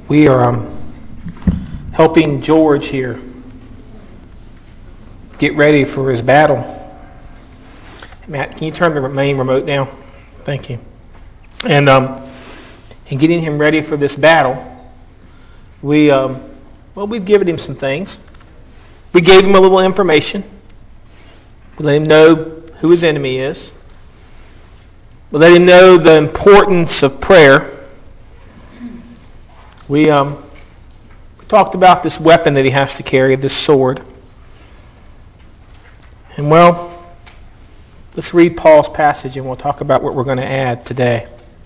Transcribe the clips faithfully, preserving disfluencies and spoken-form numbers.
We are um, helping George here get ready for his battle. Matt, can you turn the main remote down? Thank you. And um, in getting him ready for this battle, we um, well, we've given him some things. We gave him a little information. We let him know who his enemy is. We let him know the importance of prayer. We um, talked about this weapon that he has to carry, this sword. And well, let's read Paul's passage and we'll talk about what we're going to add today.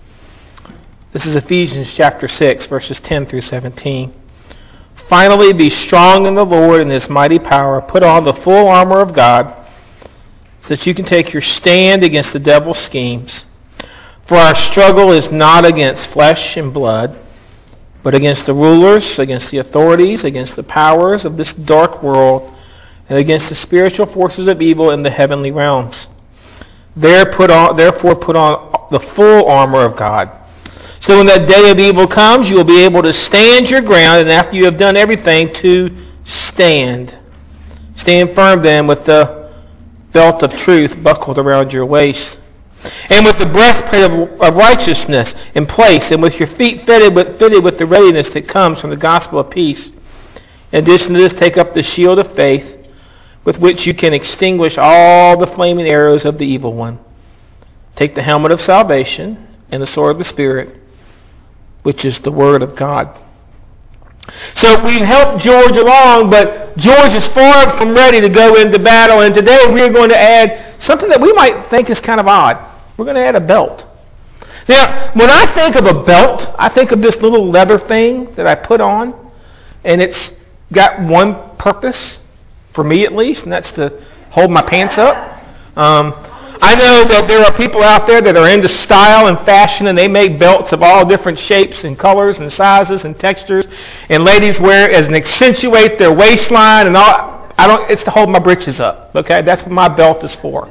This is Ephesians chapter six, verses ten through seventeen. Finally, be strong in the Lord and His mighty power. Put on the full armor of God so that you can take your stand against the devil's schemes. For our struggle is not against flesh and blood, but against the rulers, against the authorities, against the powers of this dark world, and against the spiritual forces of evil in the heavenly realms. There put on, therefore put on the full armor of God. So when that day of evil comes, you will be able to stand your ground, and after you have done everything, to stand. Stand firm then with the belt of truth buckled around your waist, and with the breastplate of, of righteousness in place, and with your feet fitted with, fitted with the readiness that comes from the gospel of peace. In addition to this, take up the shield of faith, with which you can extinguish all the flaming arrows of the evil one. Take the helmet of salvation and the sword of the Spirit, which is the word of God. So we've helped George along, but George is far from ready to go into battle, and today we're going to add something that we might think is kind of odd. We're going to add a belt. Now, when I think of a belt, I think of this little leather thing that I put on, and it's got one purpose, for me at least, and that's to hold my pants up. Um, I know that there are people out there that are into style and fashion, and they make belts of all different shapes and colors and sizes and textures, and ladies wear it as an accentuate their waistline and all. I don't. It's to hold my britches up. Okay, that's what my belt is for.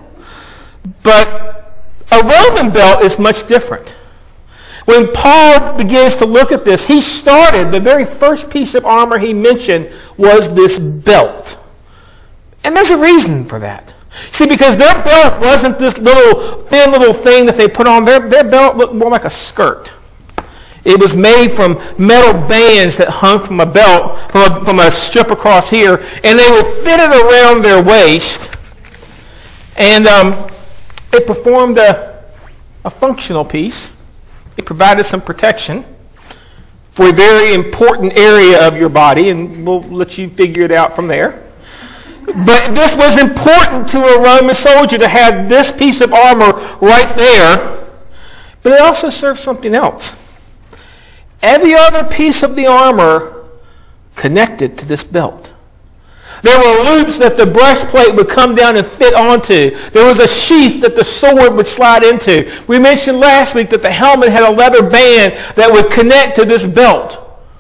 But a Roman belt is much different. When Paul begins to look at this, he started, the very first piece of armor he mentioned was this belt. And there's a reason for that. See, because their belt wasn't this little, thin little thing that they put on. Their, their belt looked more like a skirt. It was made from metal bands that hung from a belt, from a, from a strip across here, and they were fitted around their waist. And um, it performed a, a functional piece. It provided some protection for a very important area of your body, and we'll let you figure it out from there. But this was important to a Roman soldier to have this piece of armor right there. But it also served something else. Every other piece of the armor connected to this belt. There were loops that the breastplate would come down and fit onto. There was a sheath that the sword would slide into. We mentioned last week that the helmet had a leather band that would connect to this belt.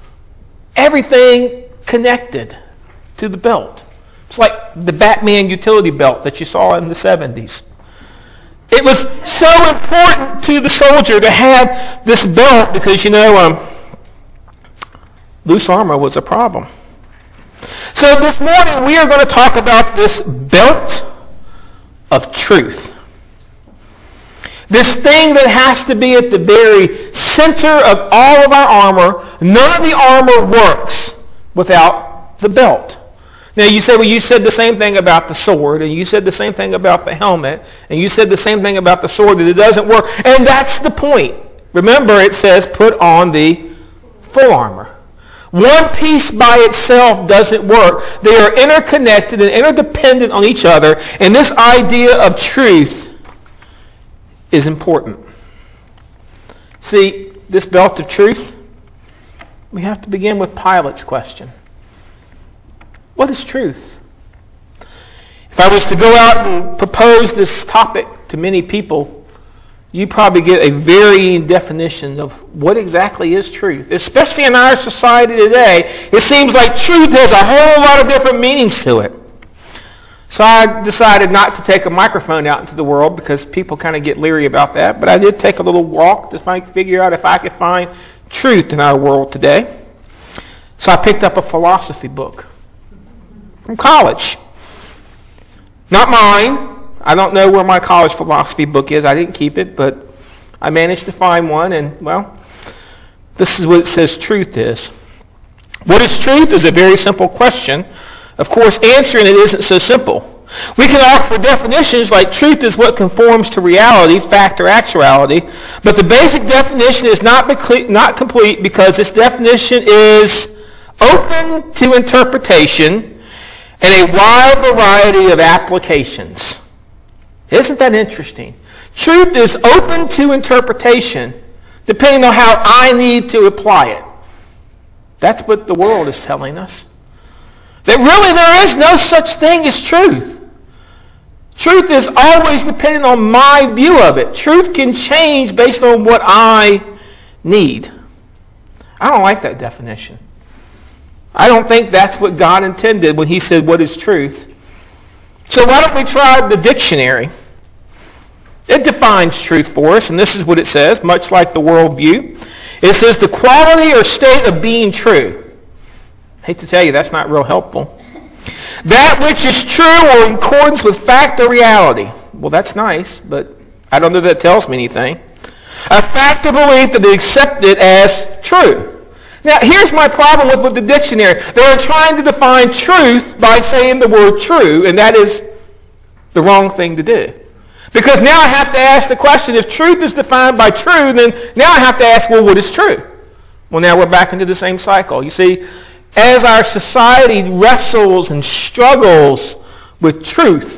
Everything connected to the belt. It's like the Batman utility belt that you saw in the seventies. It was so important to the soldier to have this belt because, you know, um, loose armor was a problem. So this morning we are going to talk about this belt of truth. This thing that has to be at the very center of all of our armor. None of the armor works without the belt. Now you say, well, you said the same thing about the sword, and you said the same thing about the helmet, and you said the same thing about the sword, that it doesn't work. And that's the point. Remember, it says put on the full armor. One piece by itself doesn't work. They are interconnected and interdependent on each other, and this idea of truth is important. See, this belt of truth, we have to begin with Pilate's question. What is truth? If I was to go out and propose this topic to many people, you probably get a varying definition of what exactly is truth. Especially in our society today, it seems like truth has a whole lot of different meanings to it. So I decided not to take a microphone out into the world because people kind of get leery about that. But I did take a little walk to find, figure out if I could find truth in our world today. So I picked up a philosophy book from college. Not mine. I don't know where my college philosophy book is. I didn't keep it, but I managed to find one, and, well, this is what it says truth is. What is truth is a very simple question. Of course, answering it isn't so simple. We can offer definitions like truth is what conforms to reality, fact or actuality, but the basic definition is not, becle- not complete because this definition is open to interpretation and a wide variety of applications. Isn't that interesting? Truth is open to interpretation depending on how I need to apply it. That's what the world is telling us. That really there is no such thing as truth. Truth is always dependent on my view of it. Truth can change based on what I need. I don't like that definition. I don't think that's what God intended when he said, what is truth? So why don't we try the dictionary? It defines truth for us, and this is what it says, much like the worldview. It says the quality or state of being true. I hate to tell you, that's not real helpful. That which is true or in accordance with fact or reality. Well, that's nice, but I don't know if that tells me anything. A fact or belief that is accepted as true. Now, here's my problem with, with the dictionary. They're trying to define truth by saying the word true, and that is the wrong thing to do. Because now I have to ask the question, if truth is defined by true, then now I have to ask, well, what is true? Well, now we're back into the same cycle. You see, as our society wrestles and struggles with truth,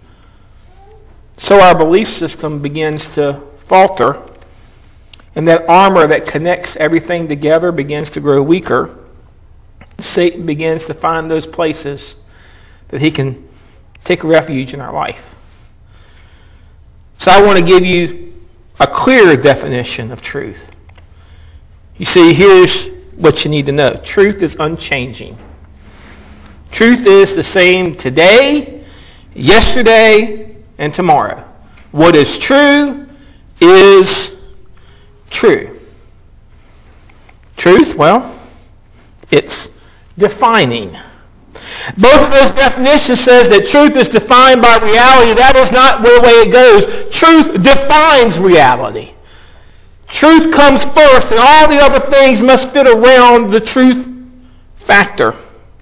so our belief system begins to falter, and that armor that connects everything together begins to grow weaker. Satan begins to find those places that he can take refuge in our life. So I want to give you a clear definition of truth. You see, here's what you need to know. Truth is unchanging. Truth is the same today, yesterday, and tomorrow. What is true is true. Truth, well, it's defining. Both of those definitions says that truth is defined by reality. That is not the way it goes. Truth defines reality. Truth comes first, and all the other things must fit around the truth factor.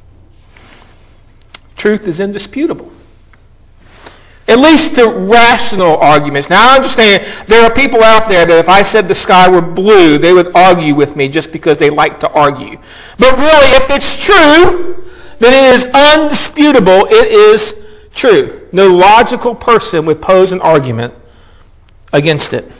Truth is indisputable. At least to rational arguments. Now, I understand there are people out there that if I said the sky were blue, they would argue with me just because they like to argue. But really, if it's true, then it is undisputable. It is true. No logical person would pose an argument against it.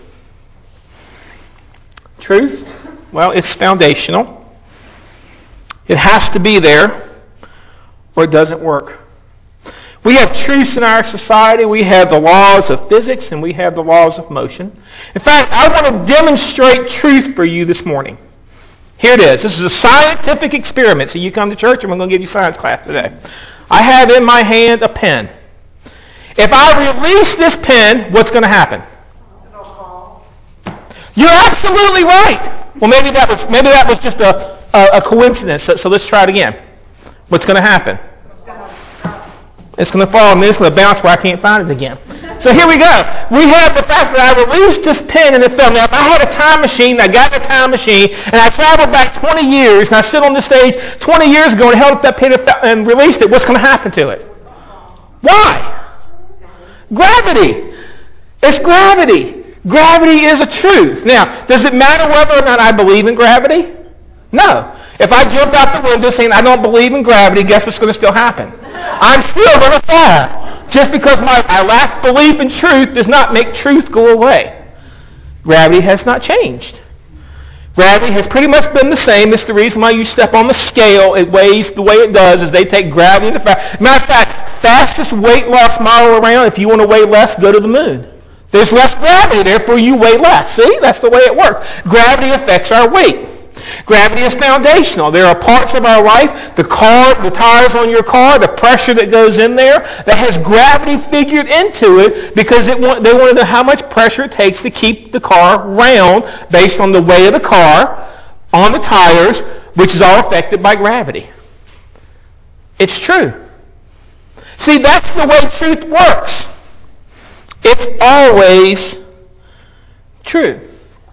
Truth, well, it's foundational. It has to be there, or it doesn't work. We have truths in our society. We have the laws of physics, and we have the laws of motion. In fact, I want to demonstrate truth for you this morning. Here it is. This is a scientific experiment. So you come to church, and we're going to give you science class today. I have in my hand a pen. If I release this pen, what's going to happen? You're absolutely right. Well, maybe that was maybe that was just a, a, a coincidence. So, so let's try it again. What's going to happen? It's going to fall, and then it's going to bounce where I can't find it again. So here we go. We have the fact that I released this pen and it fell. Now, if I had a time machine, I got the time machine, and I traveled back twenty years, and I stood on the stage twenty years ago and held up that pen and released it, what's going to happen to it? Why? Gravity. It's gravity. Gravity is a truth. Now, does it matter whether or not I believe in gravity? No. If I jump out the window saying I don't believe in gravity, guess what's going to still happen? I'm still going to fall. Just because my, I lack belief in truth does not make truth go away. Gravity has not changed. Gravity has pretty much been the same. It's the reason why you step on the scale. It weighs the way it does is they take gravity into fact. Matter of fact, fastest weight loss model around, if you want to weigh less, go to the moon. There's less gravity, therefore you weigh less. See? That's the way it works. Gravity affects our weight. Gravity is foundational. There are parts of our life, the car, the tires on your car, the pressure that goes in there, that has gravity figured into it because it want, they want to know how much pressure it takes to keep the car round based on the weight of the car, on the tires, which is all affected by gravity. It's true. See, that's the way truth works. It's always true.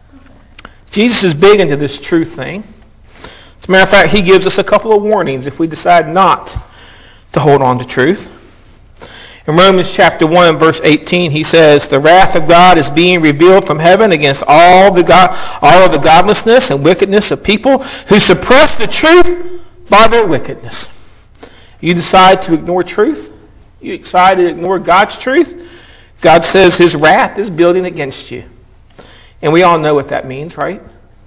Jesus is big into this truth thing. As a matter of fact, he gives us a couple of warnings if we decide not to hold on to truth. In Romans chapter one, verse eighteen, he says, "The wrath of God is being revealed from heaven against all the God, all of the godlessness and wickedness of people who suppress the truth by their wickedness." You decide to ignore truth, you decide to ignore God's truth, God says his wrath is building against you. And we all know what that means, right?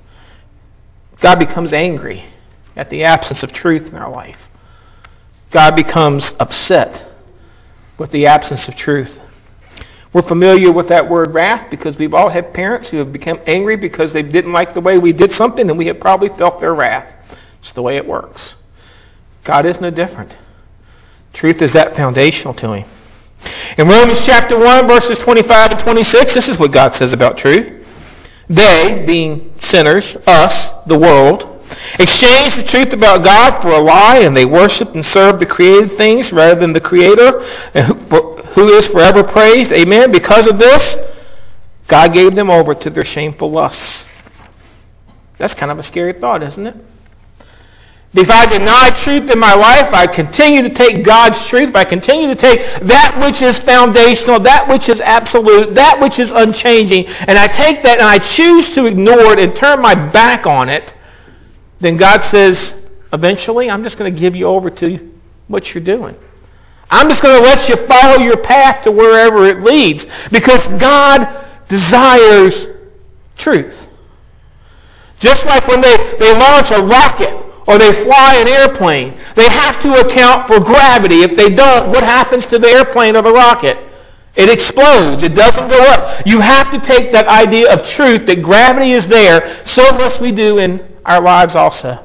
God becomes angry at the absence of truth in our life. God becomes upset with the absence of truth. We're familiar with that word wrath because we've all had parents who have become angry because they didn't like the way we did something, and we have probably felt their wrath. It's the way it works. God is no different. Truth is that foundational to him. In Romans chapter one, verses twenty-five and twenty-six, this is what God says about truth. They, being sinners, us, the world, exchanged the truth about God for a lie, and they worshiped and served the created things rather than the Creator, who is forever praised. Amen. Because of this, God gave them over to their shameful lusts. That's kind of a scary thought, isn't it? If I deny truth in my life, I continue to take God's truth, if I continue to take that which is foundational, that which is absolute, that which is unchanging, and I take that and I choose to ignore it and turn my back on it, then God says, eventually, I'm just going to give you over to what you're doing. I'm just going to let you follow your path to wherever it leads, because God desires truth. Just like when they, they launch a rocket, or they fly an airplane, they have to account for gravity. If they don't, what happens to the airplane or the rocket? It explodes. It doesn't go up. You have to take that idea of truth, that gravity is there, so must we do in our lives also.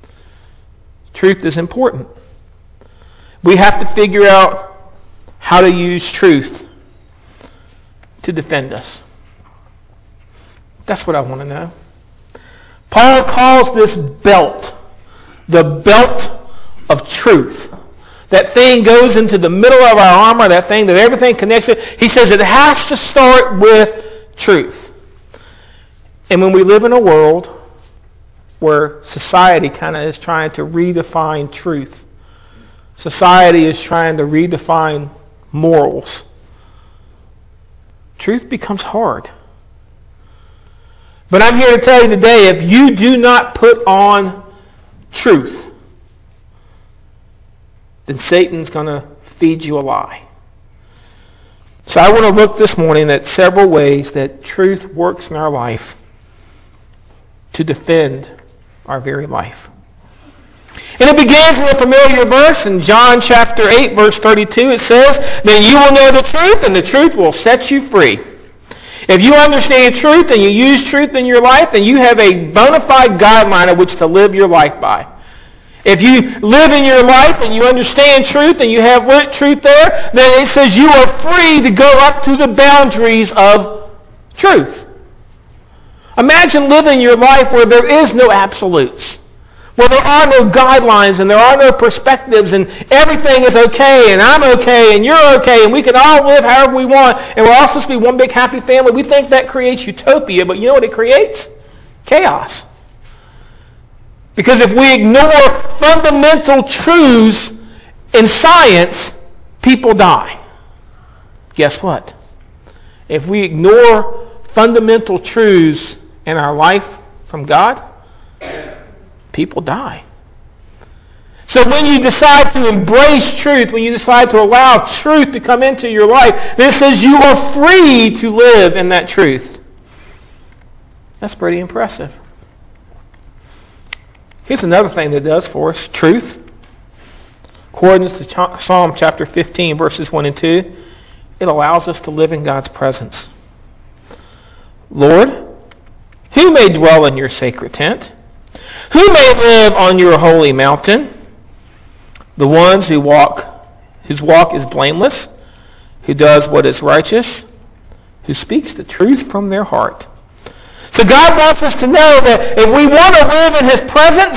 Truth is important. We have to figure out how to use truth to defend us. That's what I want to know. Paul calls this belt the belt of truth. That thing goes into the middle of our armor, that thing that everything connects to. He says it has to start with truth. And when we live in a world where society kind of is trying to redefine truth, society is trying to redefine morals, truth becomes hard. But I'm here to tell you today, if you do not put on truth, then Satan's going to feed you a lie. So I want to look this morning at several ways that truth works in our life to defend our very life. And it begins with a familiar verse in John chapter eight, verse thirty-two. It says, "Then you will know the truth, and the truth will set you free." If you understand truth and you use truth in your life, then you have a bona fide guideline of which to live your life by. If you live in your life and you understand truth and you have truth there, then it says you are free to go up to the boundaries of truth. Imagine living your life where there is no absolutes, where there are no guidelines and there are no perspectives and everything is okay and I'm okay and you're okay and we can all live however we want and we're all supposed to be one big happy family. We think that creates utopia, but you know what it creates? Chaos. Because if we ignore fundamental truths in science, people die. Guess what? If we ignore fundamental truths in our life from God, people die. So when you decide to embrace truth, when you decide to allow truth to come into your life, this says you are free to live in that truth. That's pretty impressive. Here's another thing that it does for us. Truth. According to Psalm chapter fifteen, verses one and two, it allows us to live in God's presence. Lord, who may dwell in your sacred tent? Who may live on your holy mountain? The ones who walk, whose walk is blameless, who does what is righteous, who speaks the truth from their heart. So God wants us to know that if we want to live in His presence,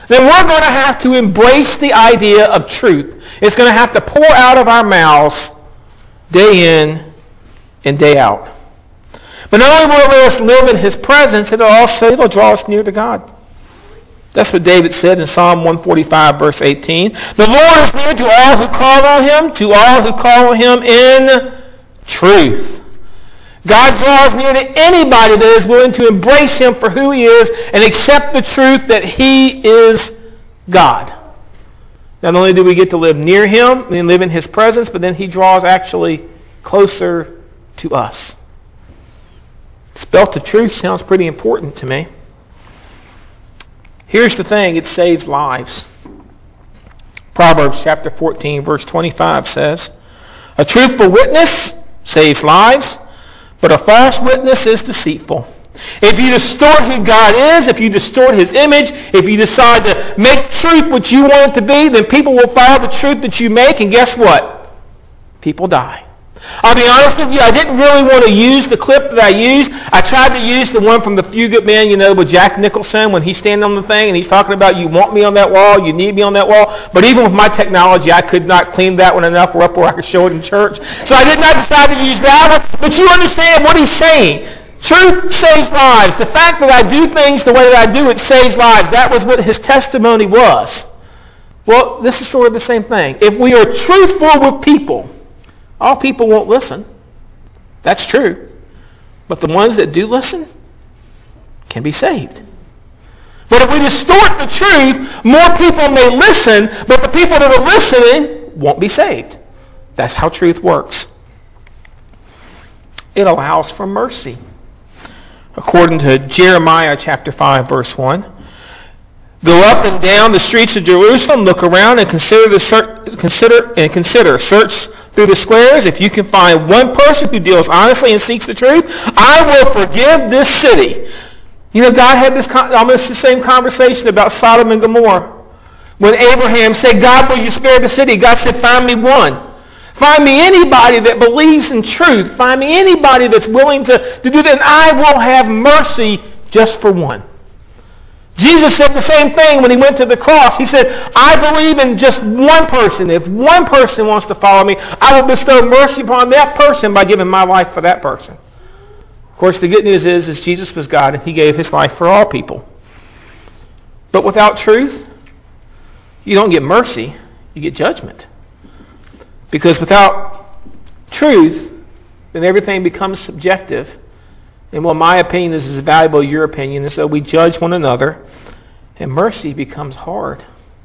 then we're going to have to embrace the idea of truth. It's going to have to pour out of our mouths day in and day out. But not only will it let us live in his presence, it'll also it'll draw us near to God. That's what David said in Psalm one forty-five, verse eighteen. The Lord is near to all who call on him, to all who call on him in truth. God draws near to anybody that is willing to embrace him for who he is and accept the truth that he is God. Not only do we get to live near him and live in his presence, but then he draws actually closer to us. This belt of truth sounds pretty important to me. Here's the thing, it saves lives. Proverbs chapter fourteen, verse twenty-five says, a truthful witness saves lives, but a false witness is deceitful. If you distort who God is, if you distort his image, if you decide to make truth what you want it to be, then people will follow the truth that you make, and guess what? People die. I'll be honest with you, I didn't really want to use the clip that I used. I tried to use the one from The Few Good Men, you know, with Jack Nicholson when he's standing on the thing and he's talking about you want me on that wall, you need me on that wall. But even with my technology, I could not clean that one enough or up where I could show it in church. So I did not decide to use that one. But you understand what he's saying. Truth saves lives. The fact that I do things the way that I do, it saves lives. That was what his testimony was. Well, this is sort of the same thing. If we are truthful with people, all people won't listen. That's true. But the ones that do listen can be saved. But if we distort the truth, more people may listen, but the people that are listening won't be saved. That's how truth works. It allows for mercy. According to Jeremiah chapter five, verse one, go up and down the streets of Jerusalem, look around and consider the ser- consider and consider, search through the squares. If you can find one person who deals honestly and seeks the truth, I will forgive this city. You know, God had this con- almost the same conversation about Sodom and Gomorrah. When Abraham said, God, will you spare the city? God said, find me one. Find me anybody that believes in truth. Find me anybody that's willing to, to do that, and I will have mercy just for one. Jesus said the same thing when he went to the cross. He said, I believe in just one person. If one person wants to follow me, I will bestow mercy upon that person by giving my life for that person. Of course, the good news is, is Jesus was God and he gave his life for all people. But without truth, you don't get mercy, you get judgment. Because without truth, then everything becomes subjective. And well, my opinion is as valuable as your opinion, and so we judge one another, and mercy becomes hard.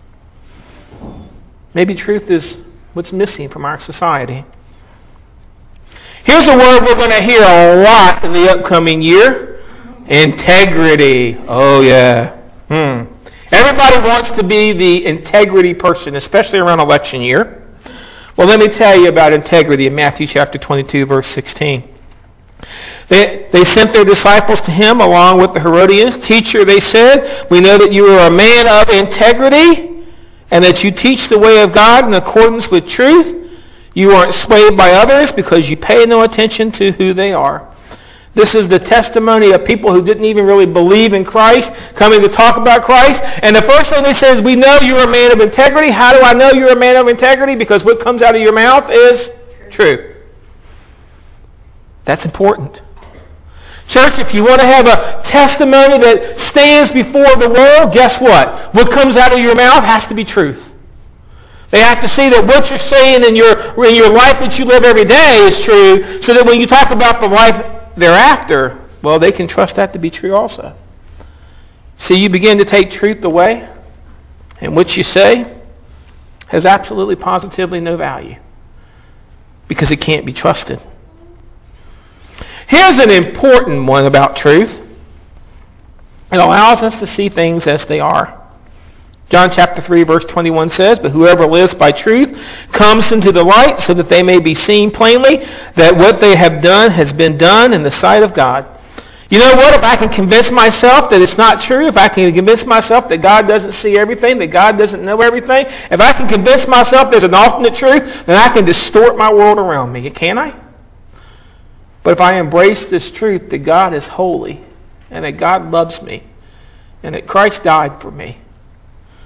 Maybe truth is what's missing from our society. Here's a word we're going to hear a lot in the upcoming year. Integrity. Oh, yeah. Hmm. Everybody wants to be the integrity person, especially around election year. Well, let me tell you about integrity in Matthew chapter twenty-two, verse sixteen. They, they sent their disciples to him along with the Herodians. Teacher, they said, we know that you are a man of integrity and that you teach the way of God in accordance with truth. You aren't swayed by others because you pay no attention to who they are. This is the testimony of people who didn't even really believe in Christ coming to talk about Christ. And the first thing they say is, we know you're a man of integrity. How do I know you're a man of integrity? Because what comes out of your mouth is true. That's important. Church, if you want to have a testimony that stands before the world, guess what? What comes out of your mouth has to be truth. They have to see that what you're saying in your, in your life that you live every day is true, so that when you talk about the life thereafter, well, they can trust that to be true also. See, you begin to take truth away, and what you say has absolutely positively no value because it can't be trusted. Here's an important one about truth. It allows us to see things as they are. John chapter three, verse twenty-one says, but whoever lives by truth comes into the light so that they may be seen plainly that what they have done has been done in the sight of God. You know what? If I can convince myself that it's not true, if I can convince myself that God doesn't see everything, that God doesn't know everything, if I can convince myself there's an alternate truth, then I can distort my world around me. Can I? But if I embrace this truth that God is holy and that God loves me and that Christ died for me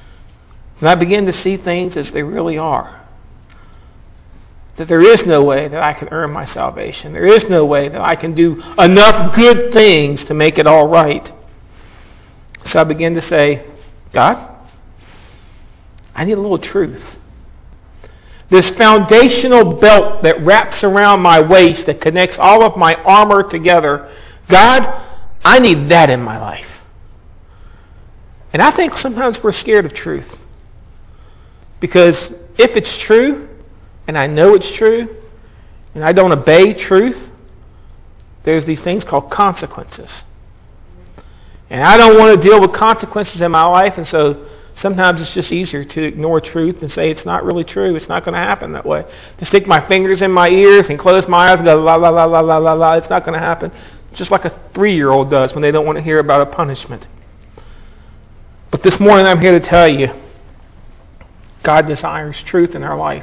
And I begin to see things as they really are. That there is no way that I can earn my salvation. There is no way that I can do enough good things to make it all right. So I begin to say, God, I need a little truth. This foundational belt that wraps around my waist, that connects all of my armor together. God, I need that in my life. And I think sometimes we're scared of truth. Because if it's true, and I know it's true, and I don't obey truth, there's these things called consequences. And I don't want to deal with consequences in my life, and so sometimes it's just easier to ignore truth and say it's not really true. It's not going to happen that way. To stick my fingers in my ears and close my eyes and go la la la la la la la. It's not going to happen. Just like a three-year-old does when they don't want to hear about a punishment. But this morning I'm here to tell you, God desires truth in our life.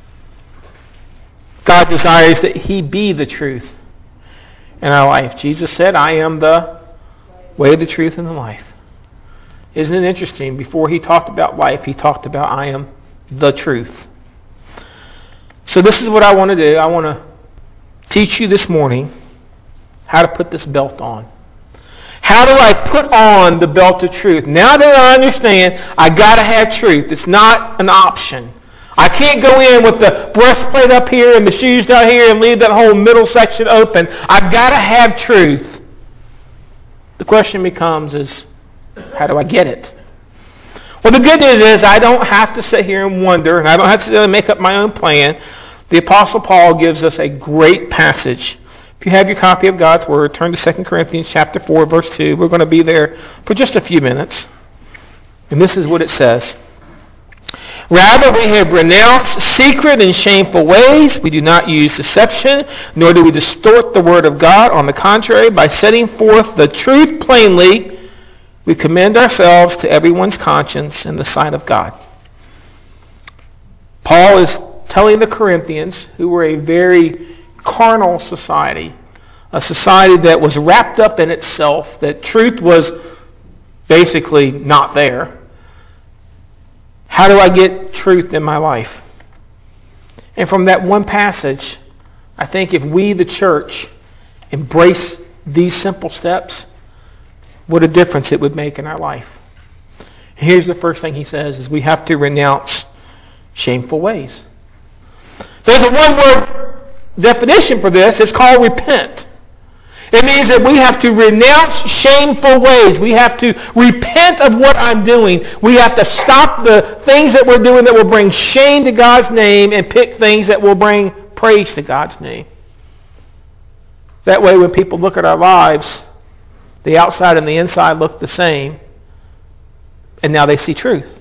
God desires that He be the truth in our life. Jesus said, I am the way, the truth, and the life. Isn't it interesting? Before He talked about life, He talked about I am the truth. So this is what I want to do. I want to teach you this morning how to put this belt on. How do I put on the belt of truth? Now that I understand, I got to have truth. It's not an option. I can't go in with the breastplate up here and the shoes down here and leave that whole middle section open. I've got to have truth. The question becomes is, how do I get it? Well, the good news is I don't have to sit here and wonder, and I don't have to make up my own plan. The Apostle Paul gives us a great passage. If you have your copy of God's Word, turn to Second Corinthians chapter four, verse two. We're going to be there for just a few minutes. And this is what it says. Rather, we have renounced secret and shameful ways. We do not use deception, nor do we distort the Word of God. On the contrary, by setting forth the truth plainly, we commend ourselves to everyone's conscience in the sight of God. Paul is telling the Corinthians, who were a very carnal society, a society that was wrapped up in itself, that truth was basically not there. How do I get truth in my life? And from that one passage, I think if we, the church, embrace these simple steps, what a difference it would make in our life. Here's the first thing he says, is we have to renounce shameful ways. There's a one-word definition for this. It's called repent. It means that we have to renounce shameful ways. We have to repent of what I'm doing. We have to stop the things that we're doing that will bring shame to God's name and pick things that will bring praise to God's name. That way when people look at our lives, the outside and the inside look the same. And now they see truth.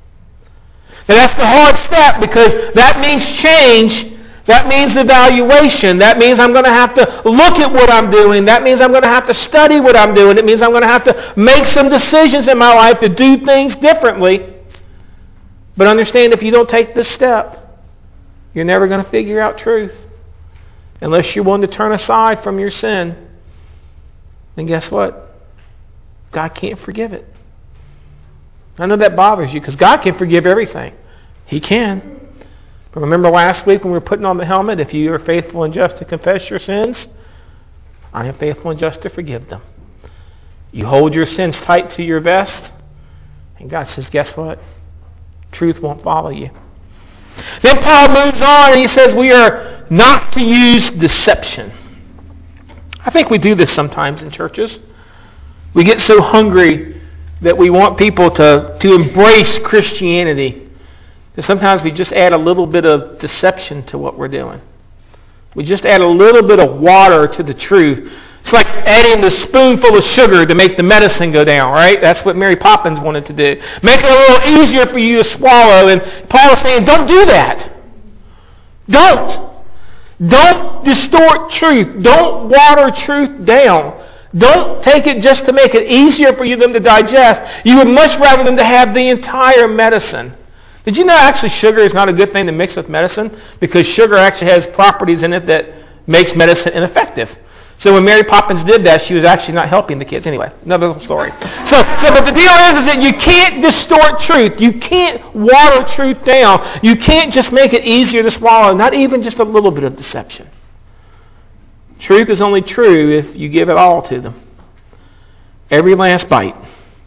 Now that's the hard step, because that means change. That means evaluation. That means I'm going to have to look at what I'm doing. That means I'm going to have to study what I'm doing. It means I'm going to have to make some decisions in my life to do things differently. But understand, if you don't take this step, you're never going to figure out truth. Unless you're willing to turn aside from your sin. Then guess what? God can't forgive it. I know that bothers you, because God can forgive everything. He can. But remember last week when we were putting on the helmet, if you are faithful and just to confess your sins, I am faithful and just to forgive them. You hold your sins tight to your vest, and God says, guess what? Truth won't follow you. Then Paul moves on and he says we are not to use deception. I think we do this sometimes in churches. We get so hungry that we want people to, to embrace Christianity. And sometimes we just add a little bit of deception to what we're doing. We just add a little bit of water to the truth. It's like adding the spoonful of sugar to make the medicine go down, right? That's what Mary Poppins wanted to do. Make it a little easier for you to swallow. And Paul is saying, don't do that. Don't. Don't distort truth. Don't water truth down. Don't take it just to make it easier for you them to digest. You would much rather them to have the entire medicine. Did you know actually sugar is not a good thing to mix with medicine? Because sugar actually has properties in it that makes medicine ineffective. So when Mary Poppins did that, she was actually not helping the kids. Anyway, another little story. So, so but the deal is, is that you can't distort truth. You can't water truth down. You can't just make it easier to swallow, not even just a little bit of deception. Truth is only true if you give it all to them. Every last bite.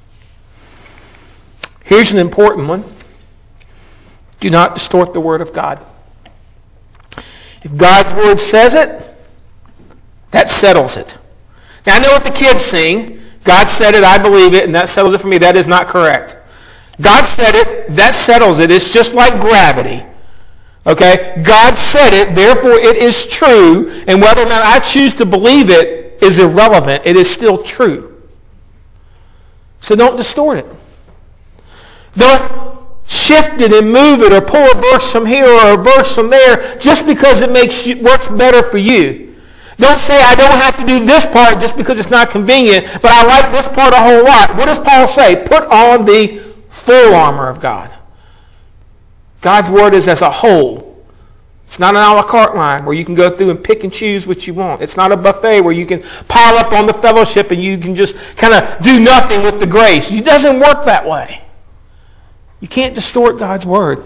Here's an important one. Do not distort the Word of God. If God's Word says it, that settles it. Now, I know what the kids sing. God said it, I believe it, and that settles it for me. That is not correct. God said it, that settles it. It's just like gravity. Okay? God said it, therefore it is true, and whether or not I choose to believe it is irrelevant. It is still true. So don't distort it. Don't shift it and move it or pull a verse from here or a verse from there just because it makes you, works better for you. Don't say, I don't have to do this part just because it's not convenient, but I like this part a whole lot. What does Paul say? Put on the full armor of God. God's Word is as a whole. It's not an a la carte line where you can go through and pick and choose what you want. It's not a buffet where you can pile up on the fellowship and you can just kind of do nothing with the grace. It doesn't work that way. You can't distort God's Word.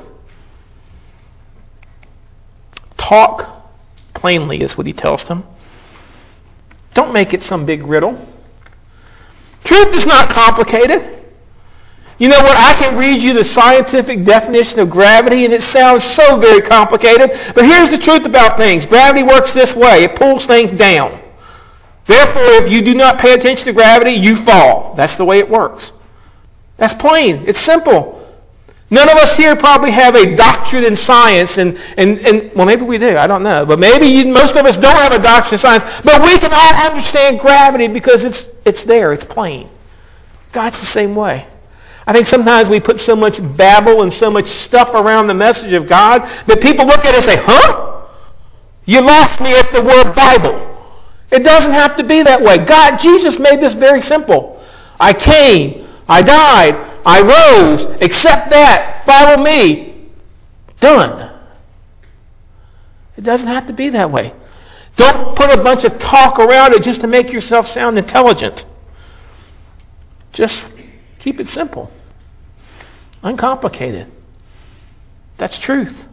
Talk plainly is what he tells them. Don't make it some big riddle. Truth is not complicated. You know what? I can read you the scientific definition of gravity, and it sounds so very complicated. But here's the truth about things. Gravity works this way. It pulls things down. Therefore, if you do not pay attention to gravity, you fall. That's the way it works. That's plain. It's simple. None of us here probably have a doctorate in science, and, and, and well, maybe we do. I don't know. But maybe you, most of us don't have a doctorate in science. But we can all understand gravity because it's it's there. It's plain. God's the same way. I think sometimes we put so much babble and so much stuff around the message of God that people look at it and say, huh? You lost me at the word Bible. It doesn't have to be that way. God, Jesus made this very simple. I came. I died. I rose. Accept that. Follow me. Done. It doesn't have to be that way. Don't put a bunch of talk around it just to make yourself sound intelligent. Just keep it simple. Uncomplicated. That's truth.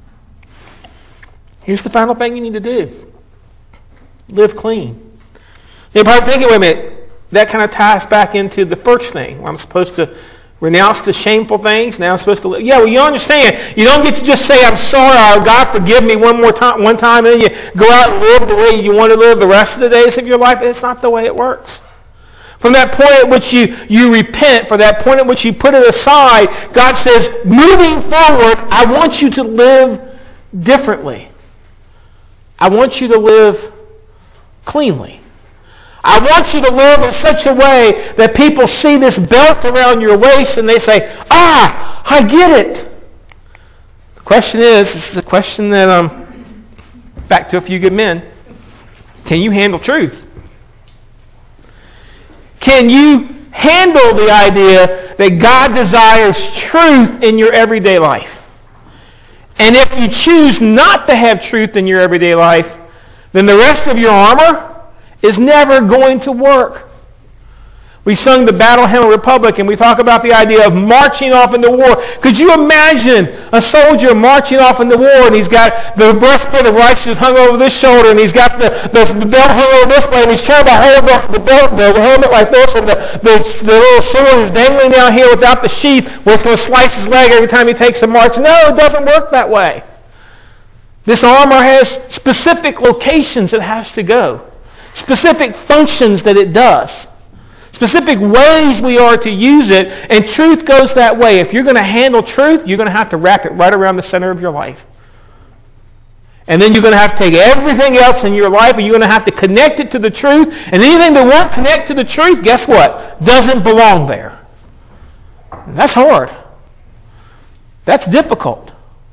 Here's the final thing you need to do. Live clean. You're probably thinking, wait a minute, that kind of ties back into the first thing. I'm supposed to renounce the shameful things. Now I'm supposed to live. Yeah, well, you understand. You don't get to just say, I'm sorry, or God forgive me one more time, one time, and then you go out and live the way you want to live the rest of the days of your life. It's not the way it works. From that point at which you, you repent, for that point at which you put it aside, God says, moving forward, I want you to live differently. I want you to live cleanly. I want you to live in such a way that people see this belt around your waist and they say, ah, I get it. The question is, this is a question that, um, back to a few good men, can you handle truth? Can you handle the idea that God desires truth in your everyday life? And if you choose not to have truth in your everyday life, then the rest of your armor is never going to work. We sung the Battle Hymn of Republic, and we talk about the idea of marching off into war. Could you imagine a soldier marching off into war, and he's got the breastplate of righteousness hung over this shoulder, and he's got the, the, the belt hung over this way, and he's trying to hold the, the, belt, the helmet like this, and the, the, the little sword is dangling down here without the sheath, where it's going to slice his leg every time he takes a march. No, it doesn't work that way. This armor has specific locations it has to go, specific functions that it does. Specific ways we are to use it, and truth goes that way. If you're going to handle truth, you're going to have to wrap it right around the center of your life. And then you're going to have to take everything else in your life and you're going to have to connect it to the truth. And anything that won't connect to the truth, guess what? Doesn't belong there. And that's hard. That's difficult.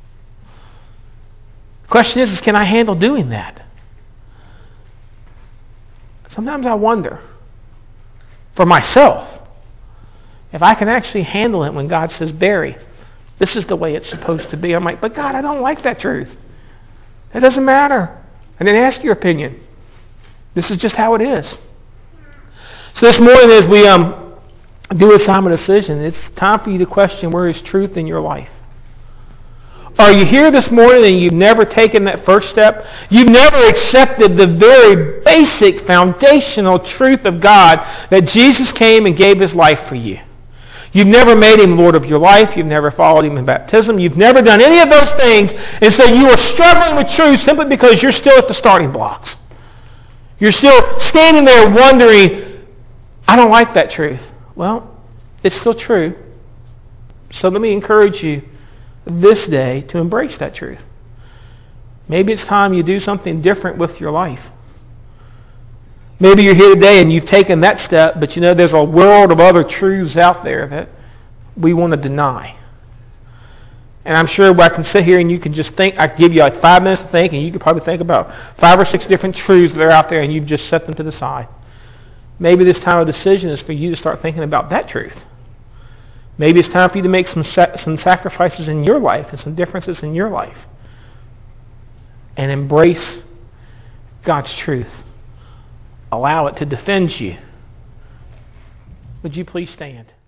The question is, is, can I handle doing that? Sometimes I wonder, for myself, if I can actually handle it when God says, Barry, this is the way it's supposed to be. I'm like, but God, I don't like that truth. It doesn't matter. I didn't ask your opinion. This is just how it is. So this morning as we um, do a time of decision, it's time for you to question where is truth in your life. Are you here this morning and you've never taken that first step? You've never accepted the very basic foundational truth of God that Jesus came and gave His life for you. You've never made Him Lord of your life. You've never followed Him in baptism. You've never done any of those things. And so you are struggling with truth simply because you're still at the starting blocks. You're still standing there wondering, I don't like that truth. Well, it's still true. So let me encourage you this day to embrace that truth. Maybe it's time you do something different with your life. Maybe you're here today and you've taken that step, but you know there's a world of other truths out there that we want to deny. And I'm sure I can sit here and you can just think, I can give you like five minutes to think, and you could probably think about five or six different truths that are out there and you've just set them to the side. Maybe this time of decision is for you to start thinking about that truth. Maybe it's time for you to make some some sacrifices in your life and some differences in your life. And embrace God's truth. Allow it to defend you. Would you please stand?